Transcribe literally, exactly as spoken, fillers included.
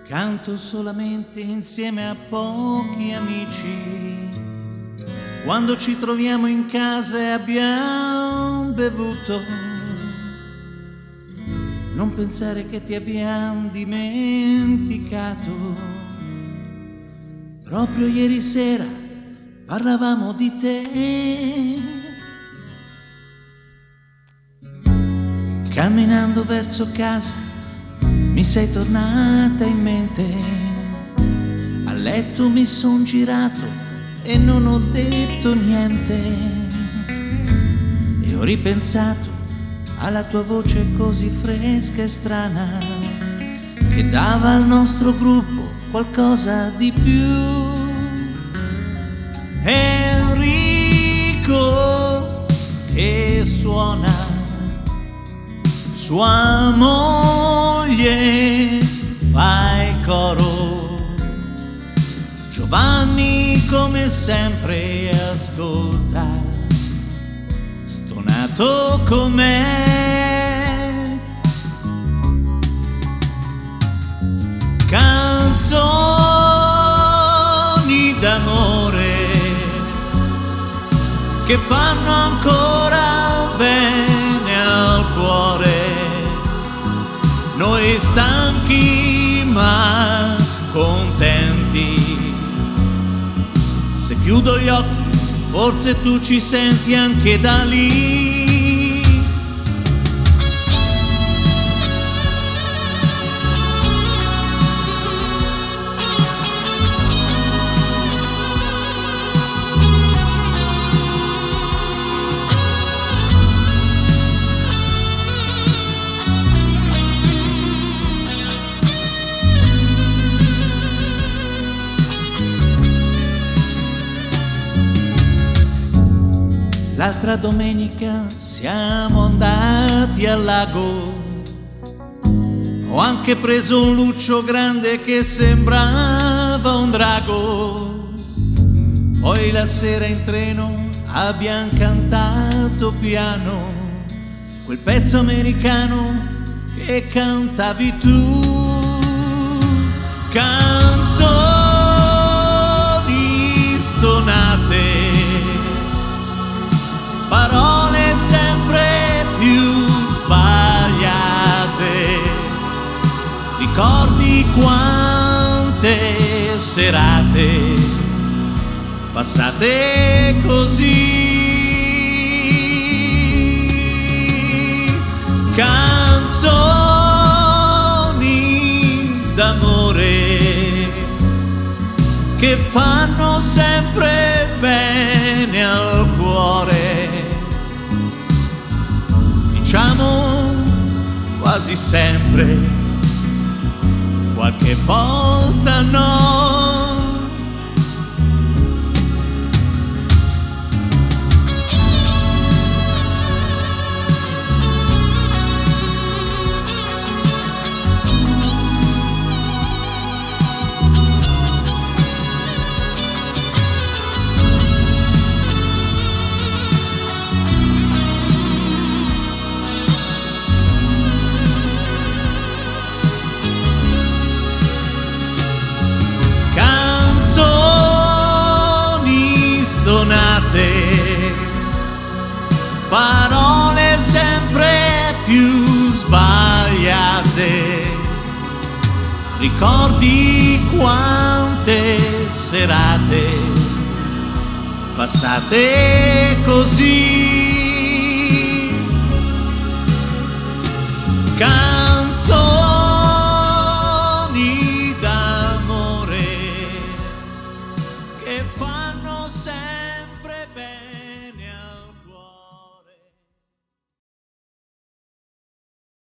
Canto solamente insieme a pochi amici, quando ci troviamo in casa e abbiamo bevuto. Non pensare che ti abbiamo dimenticato. Proprio ieri sera parlavamo di te. Camminando verso casa mi sei tornata in mente. A letto mi son girato e non ho detto niente. E ho ripensato alla tua voce così fresca e strana, che dava al nostro gruppo qualcosa di più. Enrico che suona, sua moglie fa il coro, Giovanni come sempre ascolta, stonato com'è. Canzoni d'amore che fanno ancora bene al cuore. Noi stanchi ma contenti, se chiudo gli occhi forse tu ci senti anche da lì. L'altra domenica siamo andati al lago, ho anche preso un luccio grande che sembrava un drago. Poi la sera in treno abbiamo cantato piano quel pezzo americano che cantavi tu. Canzoni stonate, parole sempre più sbagliate, ricordi quante serate passate così. Canzoni d'amore che fanno sempre bene al cuore. Diciamo quasi sempre, qualche volta no. Parole sempre più sbagliate, ricordi quante serate passate così.